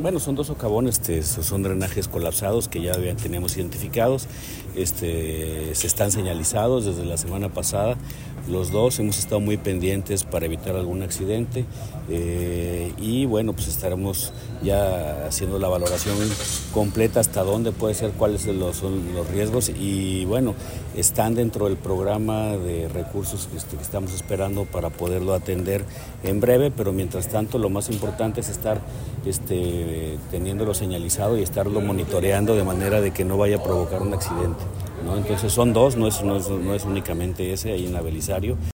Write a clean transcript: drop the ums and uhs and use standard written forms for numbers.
Bueno, son dos socavones, son drenajes colapsados que ya tenemos identificados, se están señalizados desde la semana pasada. Los dos hemos estado muy pendientes para evitar algún accidente y bueno, pues estaremos ya haciendo la valoración completa hasta dónde puede ser, cuáles son los riesgos y bueno, están dentro del programa de recursos que estamos esperando para poderlo atender en breve, pero mientras tanto lo más importante es estar teniéndolo señalizado y estarlo monitoreando de manera de que no vaya a provocar un accidente, ¿no? Entonces son dos, no es únicamente ese ahí en la Belisario.